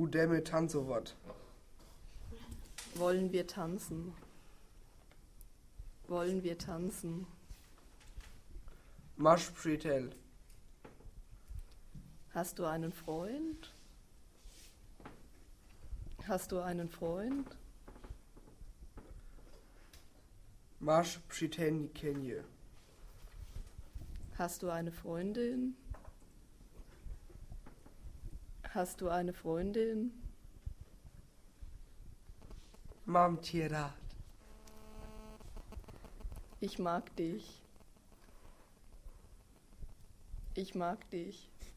Budeme tancovat. Wollen wir tanzen? Wollen wir tanzen? Máš přítel? Hast du einen Freund? Hast du einen Freund? Máš přítelkyni? Hast du eine Freundin? Hast du eine Freundin? Mám tě rád. Ich mag dich. Ich mag dich.